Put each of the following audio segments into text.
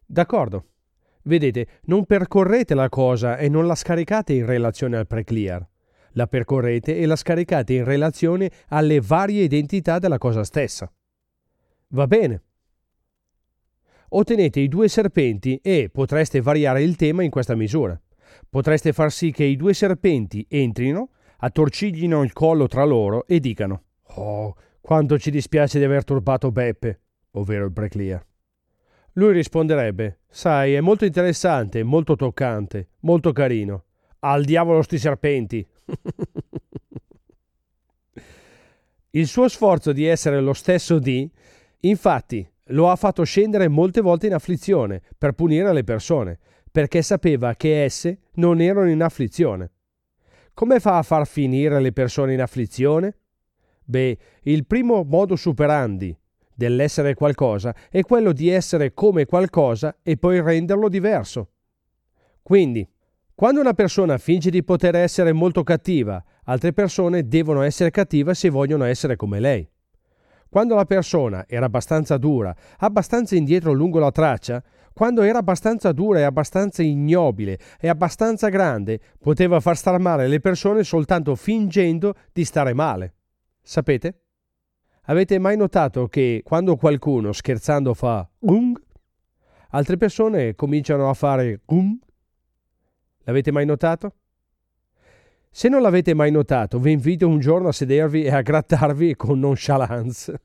D'accordo. Vedete, non percorrete la cosa e non la scaricate in relazione al preclear. La percorrete e la scaricate in relazione alle varie identità della cosa stessa. Va bene. Ottenete i due serpenti e potreste variare il tema in questa misura. Potreste far sì che i due serpenti entrino, attorciglino il collo tra loro e dicano: «Oh, quanto ci dispiace di aver turbato Beppe», ovvero il preclear. Lui risponderebbe: «Sai, è molto interessante, molto toccante, molto carino. Al diavolo sti serpenti!» Il suo sforzo di essere lo stesso di, infatti, lo ha fatto scendere molte volte in afflizione per punire le persone, perché sapeva che esse non erano in afflizione. Come fa a far finire le persone in afflizione? Beh, il primo modus operandi dell'essere qualcosa è quello di essere come qualcosa e poi renderlo diverso. Quindi, quando una persona finge di poter essere molto cattiva, altre persone devono essere cattive se vogliono essere come lei. Quando la persona era abbastanza dura, abbastanza indietro lungo la traccia, quando era abbastanza dura e abbastanza ignobile e abbastanza grande, poteva far star male le persone soltanto fingendo di stare male. Sapete? Avete mai notato che quando qualcuno scherzando fa gung, altre persone cominciano a fare gung? L'avete mai notato? Se non l'avete mai notato, vi invito un giorno a sedervi e a grattarvi con nonchalance.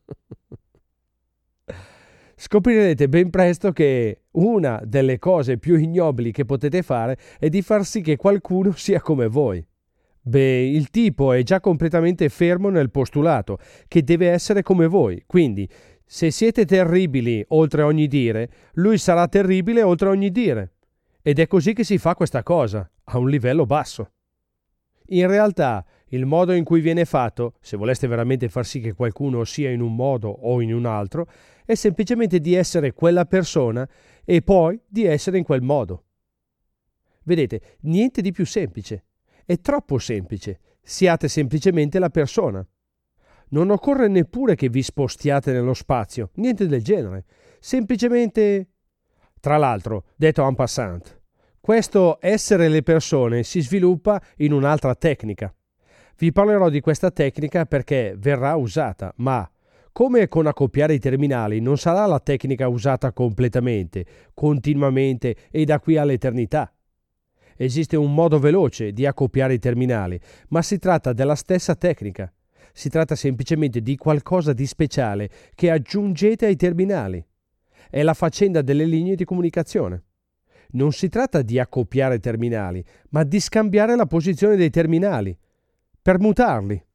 Scoprirete ben presto che una delle cose più ignobili che potete fare è di far sì che qualcuno sia come voi. Beh, il tipo è già completamente fermo nel postulato che deve essere come voi, quindi se siete terribili oltre ogni dire, lui sarà terribile oltre ogni dire. Ed è così che si fa questa cosa, a un livello basso. In realtà, il modo in cui viene fatto, se voleste veramente far sì che qualcuno sia in un modo o in un altro, è semplicemente di essere quella persona e poi di essere in quel modo. Vedete, niente di più semplice. È troppo semplice. Siate semplicemente la persona. Non occorre neppure che vi spostiate nello spazio, niente del genere. Semplicemente... Tra l'altro, detto en passant, questo essere le persone si sviluppa in un'altra tecnica. Vi parlerò di questa tecnica perché verrà usata, ma come con accoppiare i terminali non sarà la tecnica usata completamente, continuamente e da qui all'eternità. Esiste un modo veloce di accoppiare i terminali, ma si tratta della stessa tecnica. Si tratta semplicemente di qualcosa di speciale che aggiungete ai terminali. È la faccenda delle linee di comunicazione. Non si tratta di accoppiare terminali, ma di scambiare la posizione dei terminali, permutarli.